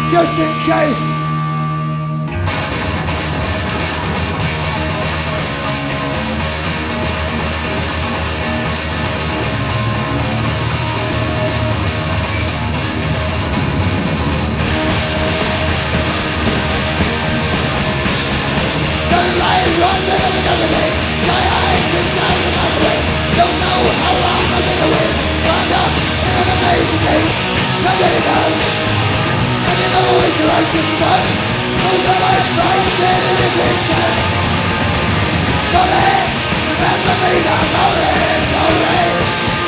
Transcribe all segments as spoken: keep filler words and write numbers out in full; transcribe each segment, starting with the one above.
just in case. Sunlight is rising up another day. My eyes six thousand miles away. Don't know how long I've been away. Wound up in an amazing state. Not getting down. I didn't know it's the righteous stuff. Most of my advice in the chest. Not ahead, remember me now. Not ahead, not ahead.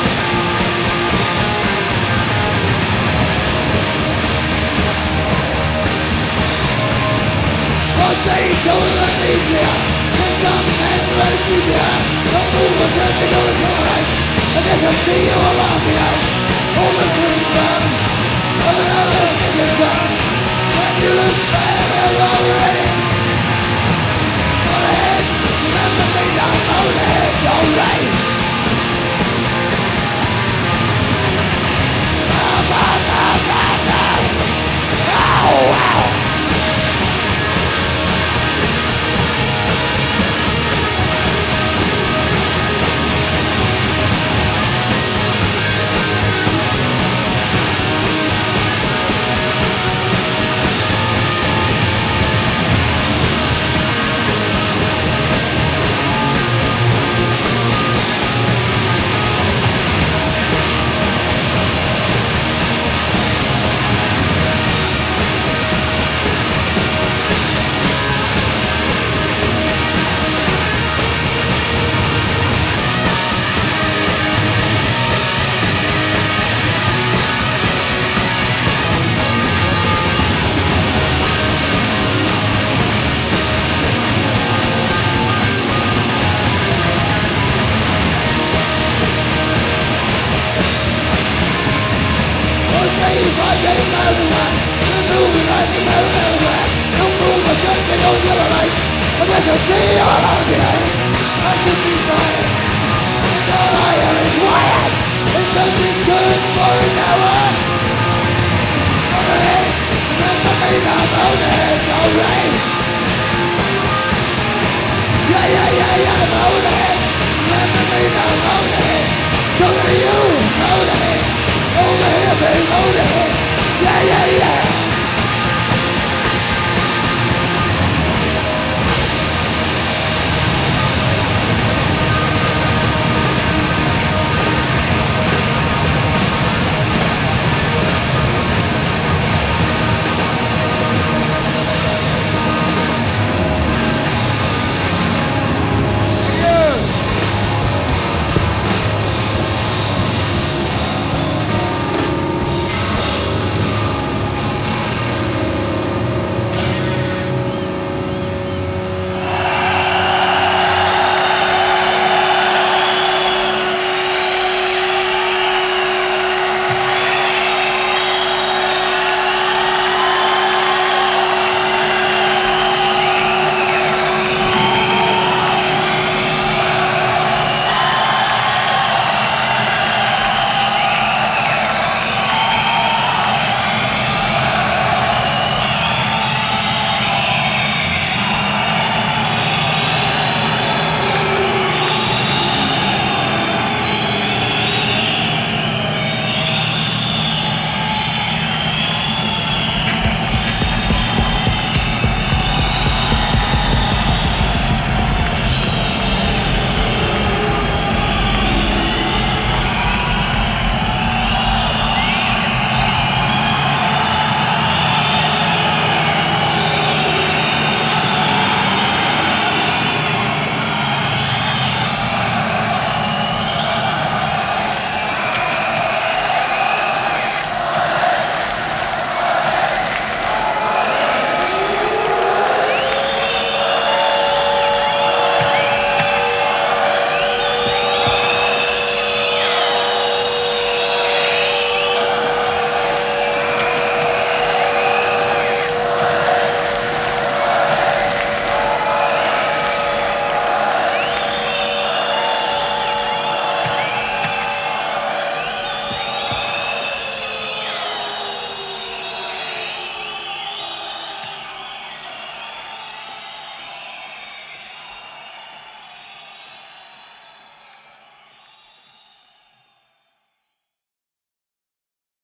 One day told amnesia. There's some endless easier. Don't move us and they go to come nights. I guess I'll see you along the ice. All the green fun of an unrestricted gun. When you look better already. Not ahead, remember me now. Not ahead, don't rain. Now, now, now, now, now. Ow, ow. I guess I'll see you along the ice. I should be tired, and all I am is wired. It could be good for an hour. On the head, remember me now. On the head, no rain. Yeah, yeah, yeah, yeah. On the head, remember me now. On the head, talking to you. On the head, over here, babe. On the head, yeah, yeah, yeah.